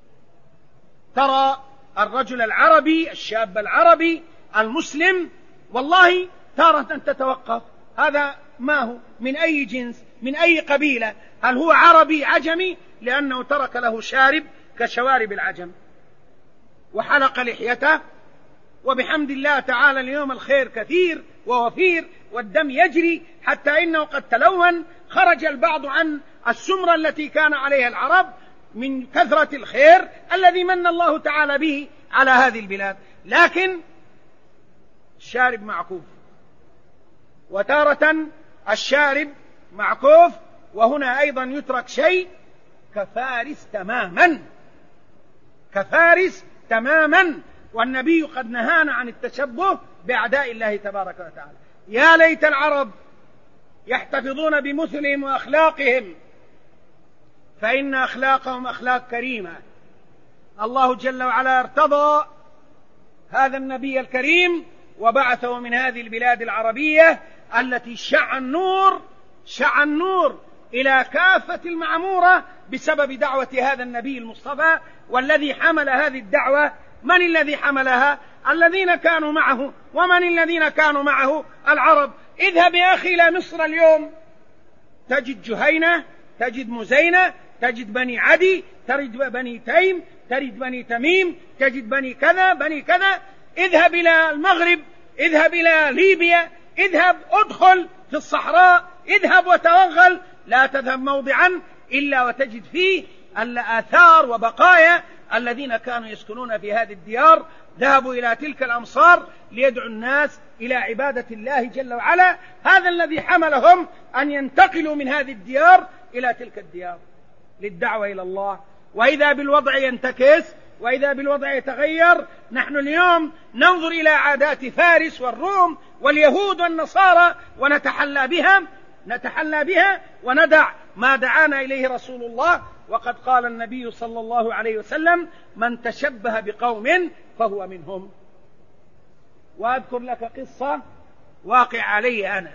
ترى الرجل العربي، الشاب العربي المسلم، والله تارة تتوقف: هذا ما هو؟ من أي جنس؟ من أي قبيلة؟ هل هو عربي عجمي؟ لأنه ترك له شارب كشوارب العجم وحلق لحيته. وبحمد الله تعالى اليوم الخير كثير ووفير والدم يجري، حتى إنه قد تلون، خرج البعض عن السمرة التي كان عليها العرب من كثرة الخير الذي من الله تعالى به على هذه البلاد. لكن الشارب معكوف، وتارة الشارب معكوف، وهنا أيضا يترك شيء كفارس تماما، كفارس تماما. والنبي قد نهانا عن التشبه بأعداء الله تبارك وتعالى. يا ليت العرب يحتفظون بمثلهم وأخلاقهم، فإن أخلاقهم أخلاق كريمة. الله جل وعلا ارتضى هذا النبي الكريم وبعثه من هذه البلاد العربية التي شع النور شع النور إلى كافة المعمورة بسبب دعوة هذا النبي المصطفى. والذي حمل هذه الدعوة، من الذي حملها؟ الذين كانوا معه. ومن الذين كانوا معه؟ العرب. اذهب يا أخي إلى مصر اليوم، تجد جهينة، تجد مزينة، تجد بني عدي، تجد بني تيم، تجد بني تميم، تجد بني كذا بني كذا. اذهب إلى المغرب، اذهب إلى ليبيا، اذهب ادخل في الصحراء، اذهب وتوغل، لا تذهب موضعا إلا وتجد فيه الآثار وبقايا الذين كانوا يسكنون في هذه الديار. ذهبوا إلى تلك الأمصار ليدعوا الناس إلى عبادة الله جل وعلا. هذا الذي حملهم أن ينتقلوا من هذه الديار إلى تلك الديار للدعوة إلى الله. وإذا بالوضع ينتكس، وإذا بالوضع يتغير. نحن اليوم ننظر إلى عادات فارس والروم واليهود والنصارى ونتحلى بها نتحلى بها وندع ما دعانا إليه رسول الله. وقد قال النبي صلى الله عليه وسلم: من تشبه بقوم فهو منهم. وأذكر لك قصة واقع علي أنا،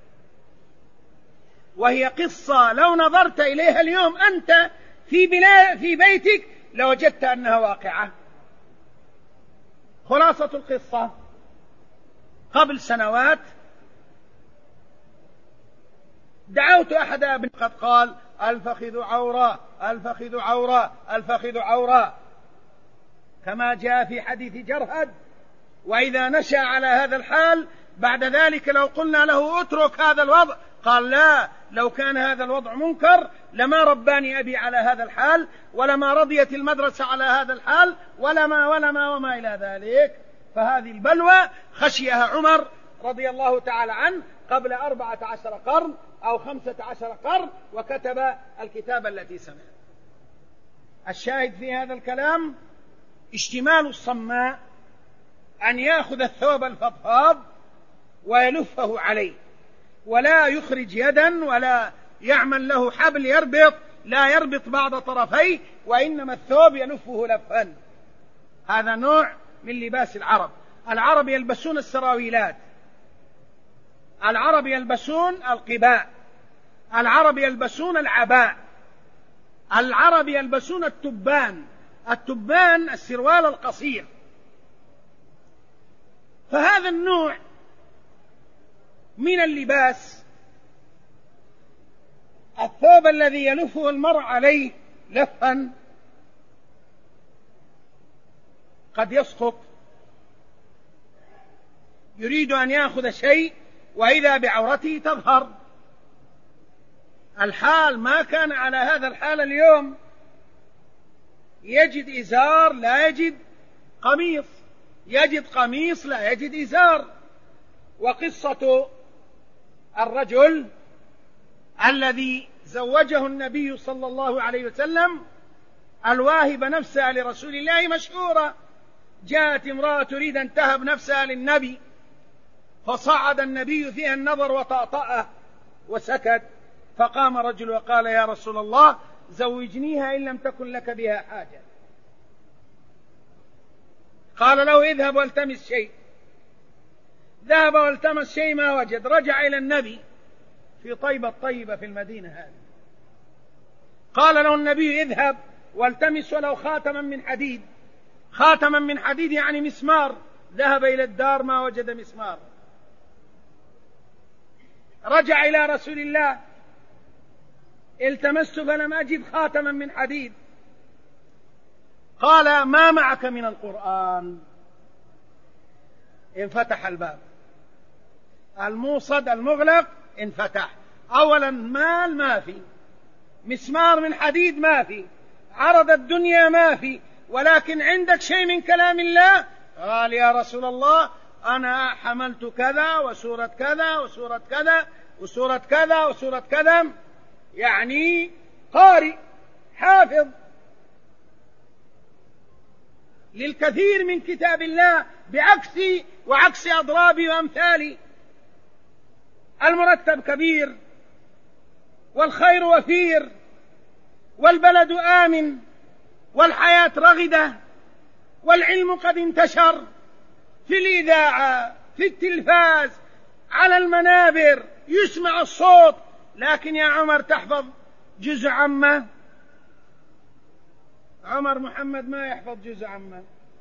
وهي قصة لو نظرت إليها اليوم أنت في, بلا في بيتك لوجدت أنها واقعة. خلاصة القصة: قبل سنوات دعوت أحد ابن قد قال: الفخذ عورة، الفخذ عورة، الفخذ عورة، كما جاء في حديث جرهد. وإذا نشأ على هذا الحال بعد ذلك لو قلنا له اترك هذا الوضع قال: لا، لو كان هذا الوضع منكر لما رباني أبي على هذا الحال، ولما رضيت المدرسة على هذا الحال، ولما ولما وما إلى ذلك. فهذه البلوى خشيها عمر رضي الله تعالى عنه قبل أربعة عشر قرن أو خمسة عشر قرن، وكتب الكتاب التي سمع. الشاهد في هذا الكلام: اشتمال الصماء أن يأخذ الثوب الفضفاض ويلفه عليه، ولا يخرج يدا ولا يعمل له حبل يربط، لا يربط بعض طرفيه، وإنما الثوب يلفه لفا. هذا نوع من لباس العرب. العرب يلبسون السراويلات، العرب يلبسون القباء، العرب يلبسون العباء، العرب يلبسون التبان. التبان السروال القصير. فهذا النوع من اللباس، الثوب الذي يلفه المرء عليه لفا، قد يسقط، يريد أن يأخذ شيء وإذا بعورته تظهر. الحال ما كان على هذا الحال اليوم، يجد إزار لا يجد قميص، يجد قميص لا يجد إزار. وقصة الرجل الذي زوجه النبي صلى الله عليه وسلم الواهب نفسها لرسول الله مشهورة. جاءت امرأة تريد أن تهب نفسها للنبي، فصعد النبي فيها النظر وطأطأه وسكت، فقام رجل وقال يا رسول الله زوجنيها إن لم تكن لك بها حاجة. قال له اذهب والتمس شيء. ذهب والتمس شيء ما وجد، رجع إلى النبي في طيبة الطيبة في المدينة هذه. قال له النبي اذهب والتمس ولو خاتما من حديد. خاتما من حديد يعني مسمار. ذهب إلى الدار ما وجد مسمار. رجع إلى رسول الله التمست فلم أجد خاتما من حديد. قال ما معك من القرآن؟ انفتح الباب، الموصد المغلق انفتح. أولا مال ما في، مسمار من حديد ما في، عرض الدنيا ما في، ولكن عندك شيء من كلام الله؟ قال يا رسول الله أنا حملت كذا وسورة كذا وسورة كذا وسورة كذا وسورة كذا، يعني قارئ حافظ للكثير من كتاب الله بعكسي وعكس أضرابي وأمثالي. المرتب كبير والخير وفير والبلد آمن والحياة رغدة والعلم قد انتشر في الإذاعة في التلفاز على المنابر يسمع الصوت، لكن يا عمر تحفظ جزء عامة؟ عمر محمد ما يحفظ جزء عامة.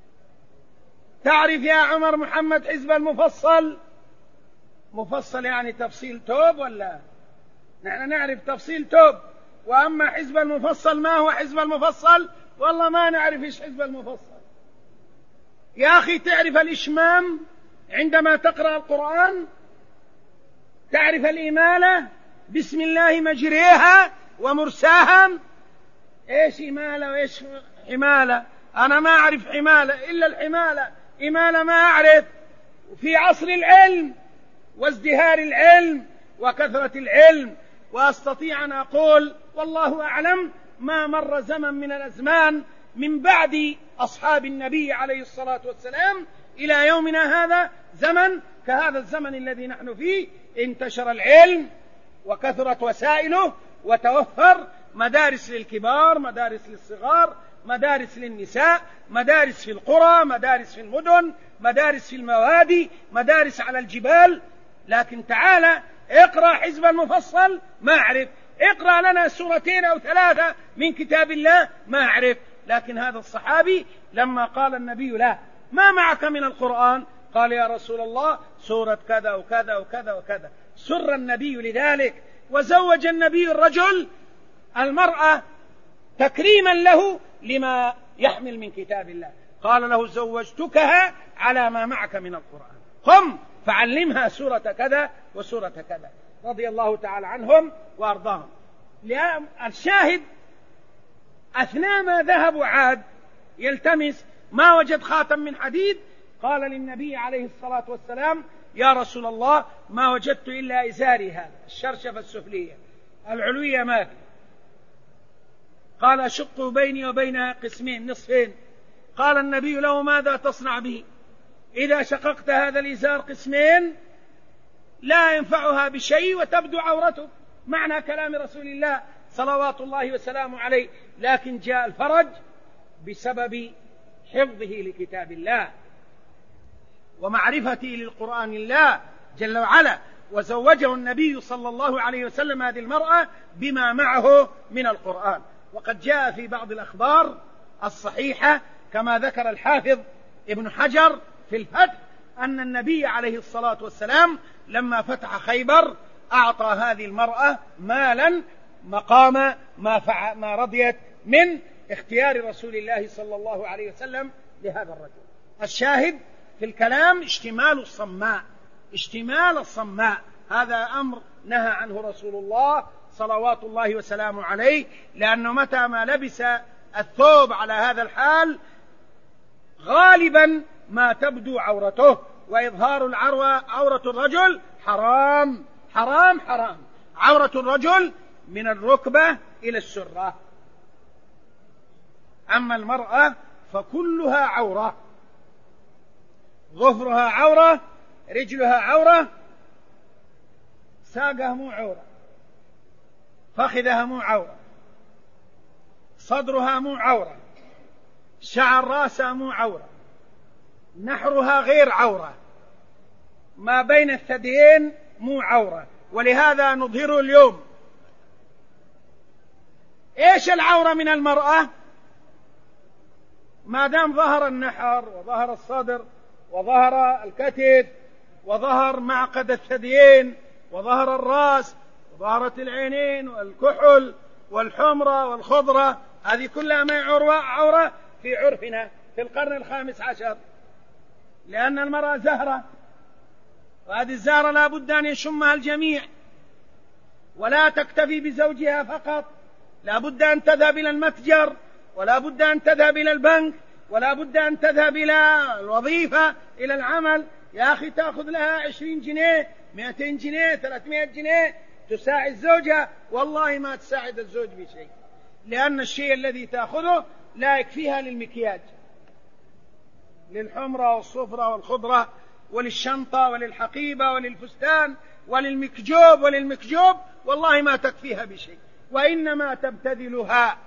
تعرف يا عمر محمد حزب المفصل؟ مفصل يعني تفصيل توب ولا؟ نحن نعرف تفصيل توب، وأما حزب المفصل ما هو حزب المفصل؟ والله ما نعرف إيش حزب المفصل. يا أخي تعرف الإشمام عندما تقرأ القرآن؟ تعرف الإمالة بسم الله مجريها ومرساها؟ إيش إمالة وإيش حمالة؟ أنا ما أعرف حمالة إلا الحمالة، إمالة ما أعرف. في عصر العلم وازدهار العلم وكثرة العلم، وأستطيع أن أقول والله أعلم ما مر زمن من الأزمان من بعد أصحاب النبي عليه الصلاة والسلام إلى يومنا هذا زمن كهذا الزمن الذي نحن فيه. انتشر العلم وكثرت وسائله وتوفر مدارس للكبار، مدارس للصغار، مدارس للنساء، مدارس في القرى، مدارس في المدن، مدارس في الموادي، مدارس على الجبال. لكن تعالى اقرأ حزب المفصل ما أعرف، اقرأ لنا سورتين أو ثلاثة من كتاب الله ما أعرف. لكن هذا الصحابي لما قال النبي لا ما معك من القرآن؟ قال يا رسول الله سورة كذا وكذا وكذا وكذا. سر النبي لذلك، وزوج النبي الرجل المرأة تكريما له لما يحمل من كتاب الله. قال له زوجتكها على ما معك من القرآن، قم فعلمها سورة كذا وسورة كذا، رضي الله تعالى عنهم وأرضاهم. الشاهد أثناء ما ذهب وعاد يلتمس ما وجد خاتم من حديد، قال للنبي عليه الصلاة والسلام يا رسول الله ما وجدت إلا إزاري هذا، الشرشفة السفلية، العلوية ما في. قال أشق بيني وبينها قسمين نصفين. قال النبي له ماذا تصنع به؟ إذا شققت هذا الإزار قسمين لا ينفعها بشيء وتبدو عورته. معنى كلام رسول الله صلوات الله وسلامه عليه. لكن جاء الفرج بسبب حفظه لكتاب الله ومعرفته للقرآن الله جل وعلا، وزوجه النبي صلى الله عليه وسلم هذه المرأة بما معه من القرآن. وقد جاء في بعض الأخبار الصحيحة كما ذكر الحافظ ابن حجر في الفتح أن النبي عليه الصلاة والسلام لما فتح خيبر أعطى هذه المرأة مالا مقام ما, فع... ما رضيت من اختيار رسول الله صلى الله عليه وسلم لهذا الرجل. الشاهد في الكلام اشتمال الصماء، اشتمال الصماء هذا أمر نهى عنه رسول الله صلوات الله وسلامه عليه، لأنه متى ما لبس الثوب على هذا الحال غالبا ما تبدو عورته، وإظهار العروة عورة الرجل حرام حرام حرام. عورة الرجل من الركبة إلى السرة، أما المرأة فكلها عورة، ظهرها عورة، رجلها عورة، ساقها مو عورة. فخذها مو عورة، صدرها مو عورة، شعر راسها مو عورة، نحرها غير عورة، ما بين الثديين مو عورة، ولهذا نظهره اليوم. ايش العورة من المرأة؟ ما دام ظهر النحر وظهر الصدر وظهر الكتف وظهر معقد الثديين وظهر الرأس وظهرت العينين والكحل والحمرة والخضرة، هذه كلها ما عورة في عرفنا في القرن الخامس عشر، لأن المرأة زهرة، وهذه الزهرة لا بد أن يشمها الجميع، ولا تكتفي بزوجها فقط، لا بد أن تذهب إلى المتجر، ولا بد أن تذهب إلى البنك، ولا بد أن تذهب إلى الوظيفة، إلى العمل. يا أخي تأخذ لها عشرين جنيه، مئتين جنيه، ثلاثمائة جنيه تساعد زوجها، والله ما تساعد الزوج بشيء، لأن الشيء الذي تأخذه لا يكفيها للمكياج، للحمرة والصفرة والخضرة وللشنطة وللحقيبة وللفستان وللمكجوب وللمكجوب، والله ما تكفيها بشيء، وإنما تبتذلها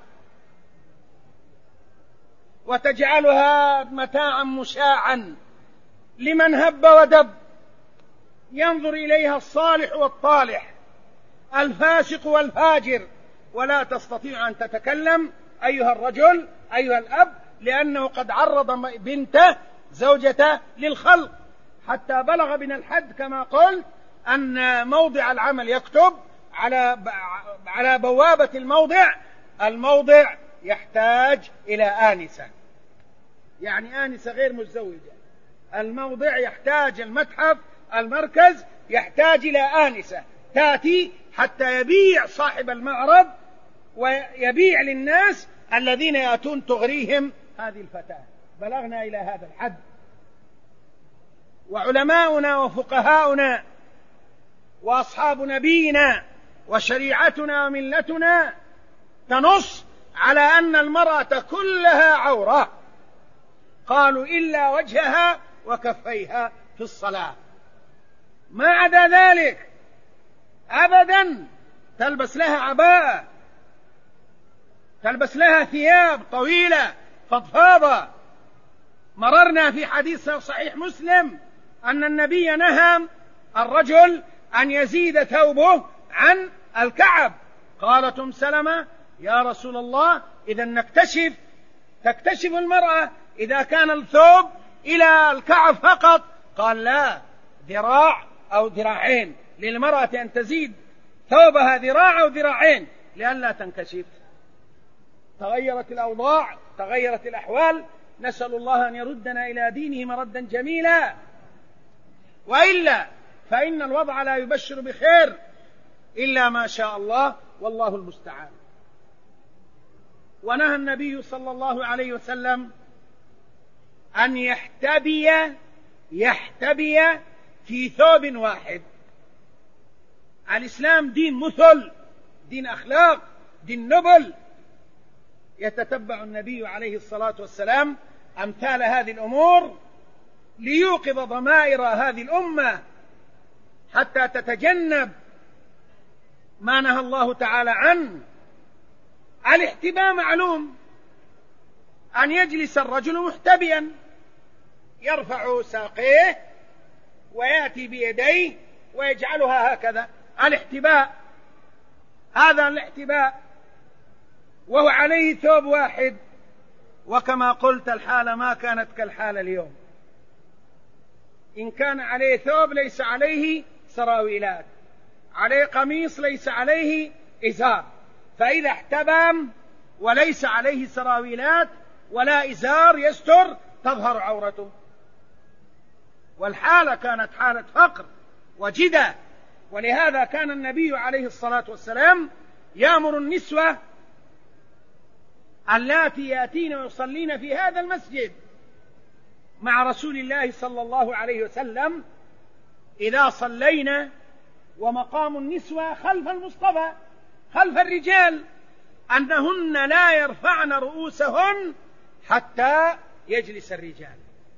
وتجعلها متاعا مشاعا لمن هب ودب، ينظر إليها الصالح والطالح، الفاسق والفاجر، ولا تستطيع أن تتكلم أيها الرجل أيها الأب، لأنه قد عرض بنته زوجته للخلق، حتى بلغ بنا الحد كما قلت أن موضع العمل يكتب على على بوابة الموضع: الموضع يحتاج إلى آنسة، يعني آنسة غير متزوجة، الموضع يحتاج، المتحف المركز يحتاج إلى آنسة تأتي حتى يبيع صاحب المعرض ويبيع للناس الذين يأتون تغريهم هذه الفتاة. بلغنا إلى هذا الحد، وعلماؤنا وفقهاؤنا وأصحاب نبينا وشريعتنا وملتنا تنص على أن المرأة كلها عورة، قالوا إلا وجهها وكفيها في الصلاة، ما عدا ذلك أبدا. تلبس لها عباءة، تلبس لها ثياب طويلة فضفاضة. مررنا في حديث صحيح مسلم أن النبي نهى الرجل أن يزيد ثوبه عن الكعب. قالت أم سلمة: يا رسول الله، إذا نكتشف تكتشف المرأة إذا كان الثوب إلى الكعب فقط؟ قال: لا، ذراع أو ذراعين، للمرأة أن تزيد ثوبها ذراع أو ذراعين لئلا تنكشف. تغيرت الأوضاع، تغيرت الأحوال، نسأل الله أن يردنا إلى دينه مردا جميلا، وإلا فإن الوضع لا يبشر بخير إلا ما شاء الله، والله المستعان. ونهى النبي صلى الله عليه وسلم أن يحتبي يحتبي في ثوب واحد. الإسلام دين مثل، دين أخلاق، دين نبل. يتتبع النبي عليه الصلاة والسلام أمثال هذه الأمور ليوقظ ضمائر هذه الأمة حتى تتجنب ما نهى الله تعالى عنه. الاحتباء معلوم، أن يجلس الرجل محتبيا، يرفع ساقيه ويأتي بيديه ويجعلها هكذا، الاحتباء، هذا الاحتباء، وهو عليه ثوب واحد. وكما قلت الحالة ما كانت كالحالة اليوم، إن كان عليه ثوب ليس عليه سراويلات، عليه قميص ليس عليه إزار، فإذا احتبم وليس عليه سراويلات ولا إزار يستر تظهر عورته. والحالة كانت حالة فقر وجدة، ولهذا كان النبي عليه الصلاة والسلام يأمر النسوة اللاتي يأتين ويصلين في هذا المسجد مع رسول الله صلى الله عليه وسلم إذا صلينا ومقام النسوة خلف المصطفى خلف الرجال أنهن لا يرفعن رؤوسهن حتى يجلس الرجال.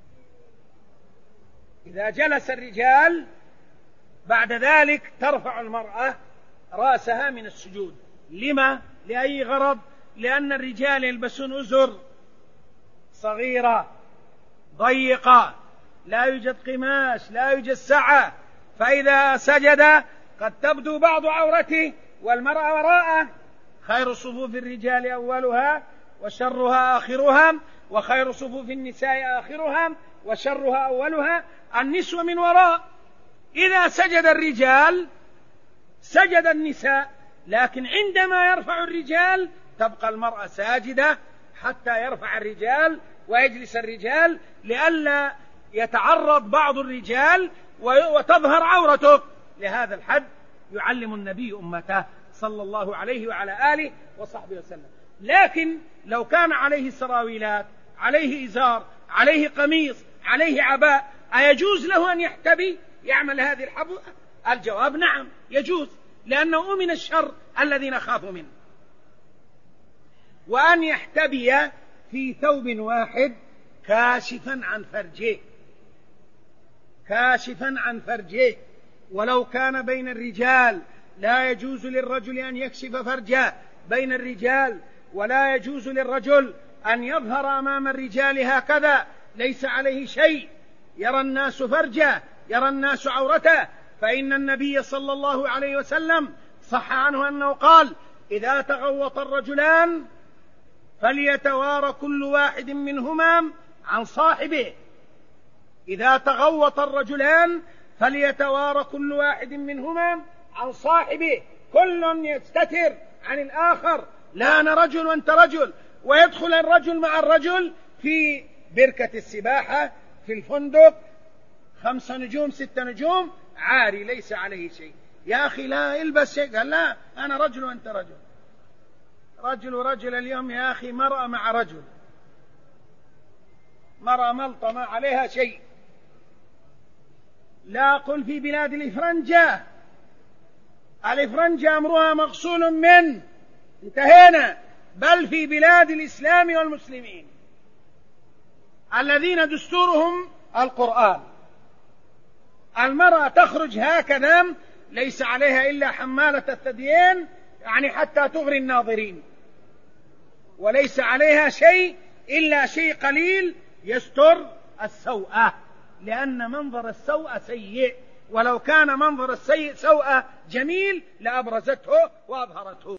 إذا جلس الرجال بعد ذلك ترفع المرأة رأسها من السجود، لما؟ لأي غرض؟ لأن الرجال يلبسون أزر صغيرة ضيقة، لا يوجد قماش، لا يوجد سعة، فإذا سجد قد تبدو بعض عورته والمرأة وراءه. خير صفوف الرجال أولها وشرها آخرها، وخير صفوف النساء آخرها وشرها أولها. النسوة من وراء، إذا سجد الرجال سجد النساء، لكن عندما يرفع الرجال تبقى المرأة ساجدة حتى يرفع الرجال ويجلس الرجال، لئلا يتعرض بعض الرجال وتظهر عورته. لهذا الحد يعلم النبي أمته صلى الله عليه وعلى آله وصحبه وسلم. لكن لو كان عليه سراويلات، عليه إزار، عليه قميص، عليه عباء، أيجوز له أن يحتبي يعمل هذه الحبوة؟ الجواب نعم يجوز، لأنه من الشر الذي نخاف منه. وأن يحتبي في ثوب واحد كاشفا عن فرجه، كاشفا عن فرجه، ولو كان بين الرجال لا يجوز للرجل أن يكشف فرجه بين الرجال، ولا يجوز للرجل أن يظهر أمام الرجال هكذا ليس عليه شيء، يرى الناس فرجه، يرى الناس عورته. فإن النبي صلى الله عليه وسلم صح عنه أنه قال: إذا تغوط الرجلان فليتوارى كل واحد منهما عن صاحبه. إذا تغوط الرجلان فليتوارى كل واحد منهما عن صاحبه، كل يستتر عن الآخر، لا أنا رجل وأنت رجل. ويدخل الرجل مع الرجل في بركة السباحة في الفندق خمسة نجوم ستة نجوم عاري ليس عليه شيء. يا أخي لا البس شيء، قال لا أنا رجل وأنت رجل. رجل ورجل اليوم يا أخي، مرأة مع رجل، مرأة ملطة ما عليها شيء. لا قل في بلاد الإفرنجة، الإفرنجة أمرها مغسول من، انتهينا. بل في بلاد الإسلام والمسلمين الذين دستورهم القرآن، المرأة تخرج هكذا ليس عليها إلا حمالة الثديين، يعني حتى تغري الناظرين، وليس عليها شيء إلا شيء قليل يستر السوءة، لأن منظر السوءة سيء، ولو كان منظر السيء سوءة جميل لأبرزته وأظهرته.